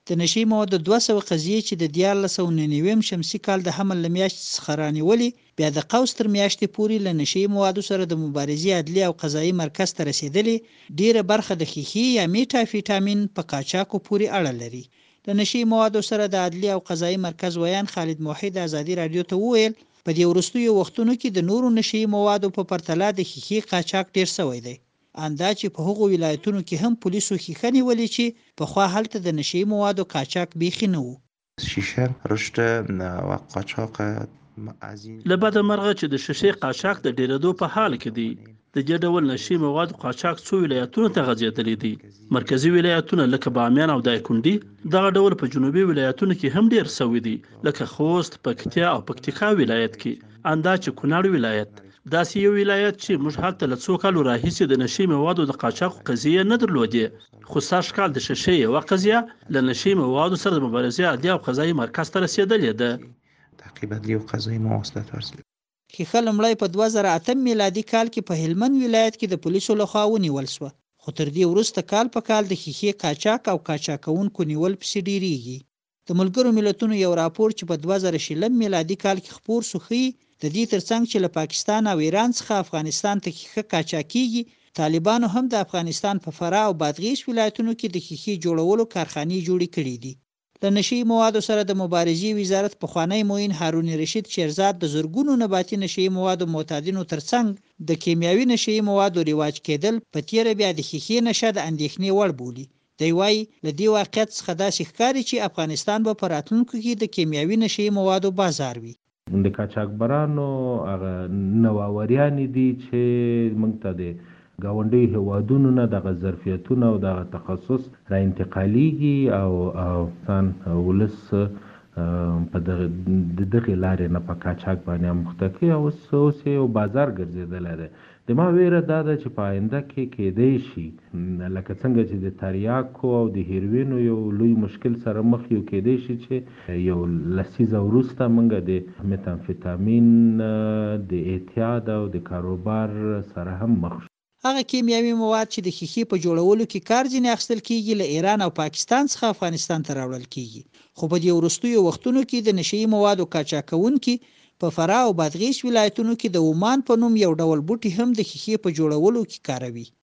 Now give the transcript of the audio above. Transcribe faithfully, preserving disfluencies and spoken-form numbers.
د نشي موادو دوه سوه قضیې چې د دیارلس سوه نهه نوي شمسي کال د حمل له میاشتې څخه رانیولې بیا د قوس تر میاشتې پورې له نشي موادو سره د مبارزې عدلي او قضایي مرکز ته رسېدلې ډیره برخه د خیښي یا میټافیټامین په قاچاقو پورې اړه لري. د نشي موادو سره د عدلي او قضایي مرکز ویان خالد موحد ازادي رادیو ته وویل په دې وروستیو وختونو کې د نورو نشي موادو په پرتله د خیښي قاچاق ډیر شوی دی. اندا چې په هغو ولایتونو کې هم پولیسو ښیښه نیولې چې پخوا هلته د نشي موادو قاچاق بیخي نه و. شیشه رشد و قاچاق له بده مرغه چې د شیشې قاچاق د ډیرېدو په حال کې دی. د دې ډول نشي موادو قاچاق څو ولایتونو ته غځېدلی دی. مرکزی ولایتونه لکه بامیان او دایکنډي دغه ډول په جنوبي ولایتونو کې هم ډیر شوی دی لکه خوست، پکتیا او پکتیکا ولایت کې. اندا چې کونړ ولایت داسې یو ولایت چې موږ هلته له څو کالو راهیسې د نشي موادو د قاچاق قضیې نه درلودې، خو سږ کال د شیشې یوه قضیه له نشي موادو سره د مبارزې عدلي او قضایي مرکز ته رسېدلې ده. تعقیب عدلي او قضایي مواصلات ورسېدل. ښیښه لومړی په دوه زره اتم میلادي کال کې په هلمند ولایت کې د پولیسو لخوا ونیول شوه، خو تر دې وروسته کال په کال د ښیښې قاچاق او قاچاقونکو نیول پسې ډیریږي. د ملګرو ملتونو یو راپور چې په دوه زره شلم میلادي کال کې خپور شو ښیي د دې ترڅنګ چې له پاکستان او ایران څخه افغانستان ته ښیښه قاچاقېږي، طالبانو هم د افغانستان په فراه او بادغیس ولایتونو کې د ښیښې جوړولو کارخانې جوړې کړي دي. له نشي موادو سره د مبارزې وزارت پخوانی معین هارون رشید شیرزاد د زرګونو نباتي نشي موادو معتادینو ترڅنګ د کیمیاوي نشي موادو رواج کېدل په تیره بیا د ښیښې نشه د اندېښنې وړ بولي. دی وایي له دې واقعیت څخه داسې ښکاري چې افغانستان به په راتلونکو کې د کیمیاوي نشي موادو بازار وي. د قاچاقبرانو هغه نوآوریانې دي چې موږ ته د ګاونډیو هیوادونو نه دغه ظرفیتونه او دغه تخصص را انتقالیږي او افغانستان ولس په دغه دغې لارې نه په قاچاق باندې مختکي او اوس یو بازار ګرځېدلی دی. د ما ویره دا ده چې په آینده کې کېدی شي لکه څنګه چې د تریاکو او د هیروینو یو لوی مشکل سره مخ یو کېدی شي چې یو لسیزه وروسته موږ د متامفیتامین د اعتیاد او د کاروبار سره هم مخ شو. هغه کیمیاوي مواد چې د ښیښې په جوړولو کې کار ځینې اخیستل کېږي له ایران او پاکستان څخه افغانستان ته راوړل کېږي، خو په دې وروستیو وختونو کې د نشي موادو قاچاقونکي په فراه او بادغیس ولایتونو کې د اومان په نوم یو ډول بوټي هم د ښیښې په جوړولو کې کاروي.